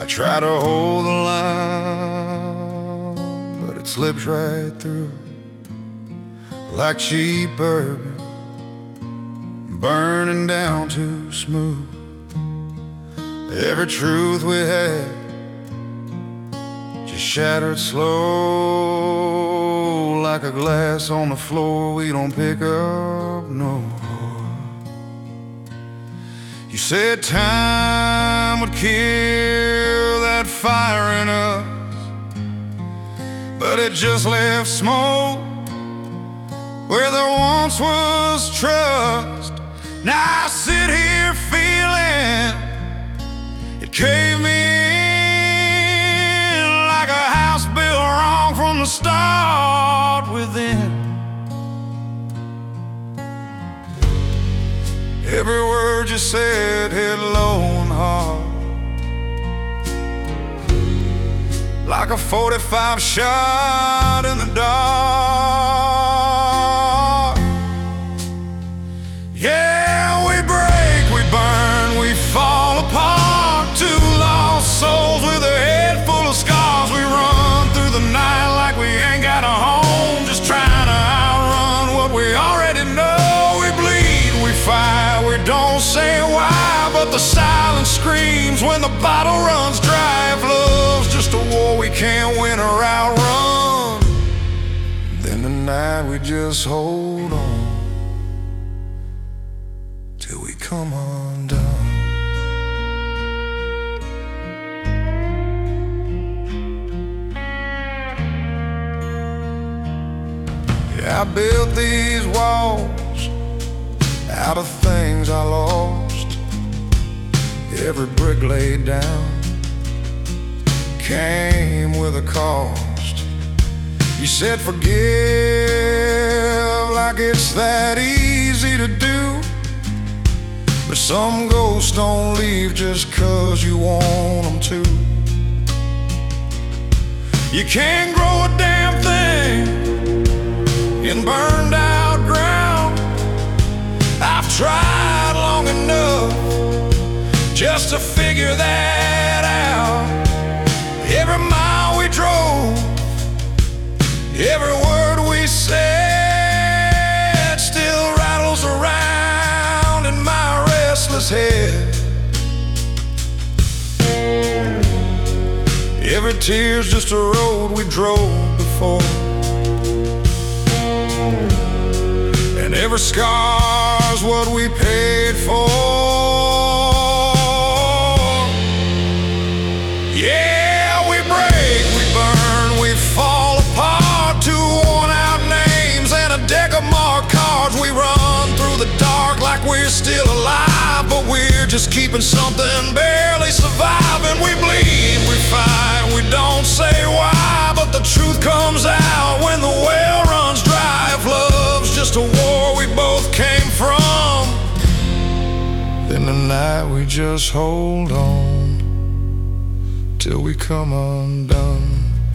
try to hold the line, but it slips right through like cheap bourbon, burning down too smooth. Every truth we had just shattered slow, like a glass on the floor we don't pick up no more. You said time would kill that fire in us, but it just left smoke where there once was trust. Now I sit here feeling it caved me in, like a house built wrong from the start within. Every word you said hit low and hard, like a 45 shot in the dark. Yeah, we break, we burn, we fall apart. Two lost souls with a head full of scars. We run through the night like we ain't got a home, just trying to outrun what we already know. We bleed, we fight, we don't say why, but the silence screams when the bottle runs dry. If love's just a war we can't win or outrun, then tonight we just hold on till we come undone. Yeah, I built these walls out of things I lost. Every brick laid down came with a cost. You said forgive like it's that easy to do, but some ghosts don't leave just 'cause you want them to. You can't grow a damn thing in burned out ground. I've tried long enough just to figure that out. Every mile we drove, every word we said still rattles around in my restless head. Every tear's just a road we drove before, and every scar's what we paid for. Yeah, we break, we burn, we fall apart. Two worn out names and a deck of marked cards. We run through the dark like we're still alive, but we're just keeping something barely surviving. We bleed, we fight, we don't say why, but the truth comes out when the well runs dry. If love's just a war we both came from, then tonight we just hold on till we come undone.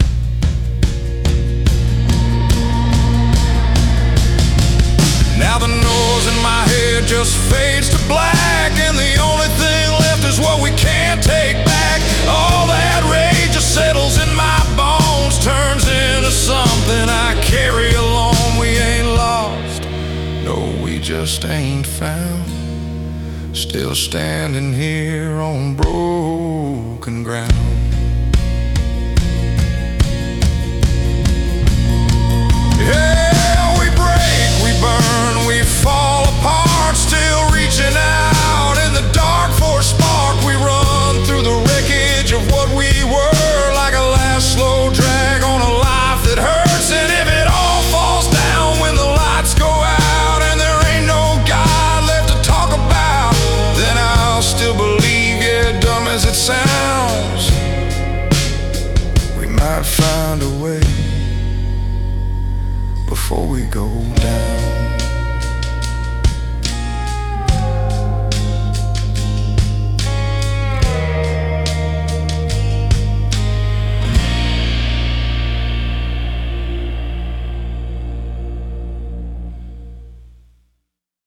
Now the noise in my head just fades to black, and the only thing left is what we can't take back. All that rage just settles in my bones, turns into something I carry alone. We ain't lost, no, we just ain't found, still standing here on broken ground. Yeah.